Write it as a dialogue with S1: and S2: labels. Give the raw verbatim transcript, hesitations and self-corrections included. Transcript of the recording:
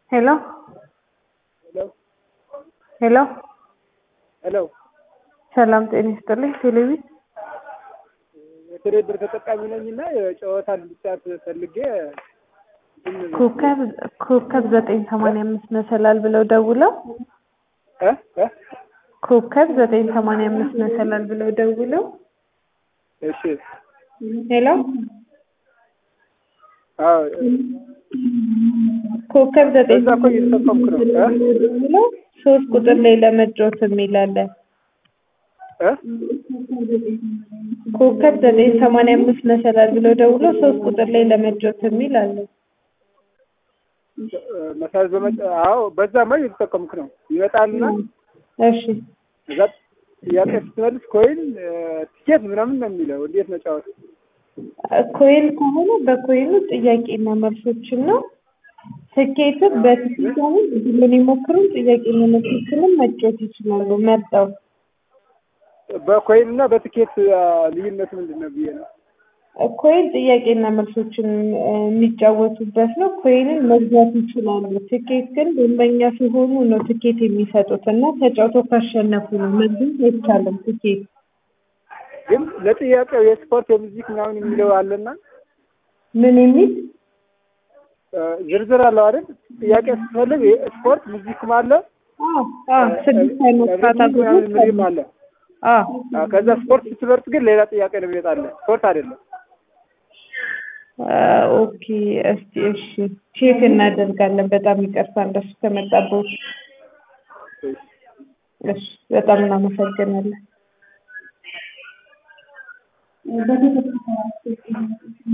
S1: Hello?
S2: Hello?
S1: Hello?
S2: Hello?
S1: ሰላም ጤና ይስጥልኝ። ቴሌቪ
S2: የቴሌብር ተጠቃሚ ነኝና የጨዋታ ልጫት ፈልጌ
S1: ኮከብ ኮከብ ዘጠኝ ሰማንያ አምስት መሰላል ብለው ደውለው
S2: እ እ
S1: ኮከብ ዘጠኝ ሰማንያ አምስት መሰላል ብለው ደውለው
S2: እሺ
S1: ሄሎ
S2: አዎ
S1: ኮከብ ዘጠኝ
S2: እዛ እኮ እየተጠቀምኩ ነው እ
S1: ሶስት ቁጥር ላይ ለመጫወት የሚል አለ
S2: እ
S1: ኮከብ ዘጠኝ ሰማንያ አምስት መሰላል ብለው ደውለው ሶስት ቁጥር ላይ ለመጫወት የሚል አለ
S2: መሳዝ በመጣ አዎ በዛማ እየተጠቀምኩ ነው ይመጣልና
S1: እሺ
S2: እዛ ጥያቄ ስትመልስ ኮይን ቲኬት ምናምን ነው የሚለው እንዴት ነው ጫወት
S1: ኮይን ከሆነ በኮይኑ ጥያቄና መልሶችን ነው ትኬት በትኬት አሁን ምን ይሞክሩ ጥያቄና መልሶችን መጫወት ይችላሉ መጣው
S2: በኮይንና በትኬት ልዩነቱ ምንድነው ብዬ ነው
S1: ኮይን ጥያቄና መልሶችን የሚጫወቱበት ነው ኮይንን መግዛት ይችላሉ ትኬት ግን ደንበኛ ሲሆኑ ነው ትኬት የሚሰጡትና ተጫውተው ካሸነፉ ነው መግዛት አይቻልም ትኬት
S2: ግን ለጥያቄው የስፖርት የሙዚክ ምናምን የሚለው አለና
S1: ምን የሚል
S2: ዝርዝር አለው አይደል ጥያቄ ስትፈልግ ስፖርት ሙዚክም አለ
S1: አዎ አዎ ስድስት አይነት ካታጎሪዎች
S2: አለ
S1: አዎ
S2: ከዛ ስፖርት ስትመርጥ ግን ሌላ ጥያቄ ነው የሚመጣልህ ስፖርት አይደለም
S1: ኦኬ እስቲ እሺ ቼክ እናደርጋለን በጣም ይቅርታ እንደሱ ከመጣበት እሺ በጣም እናመሰግናለን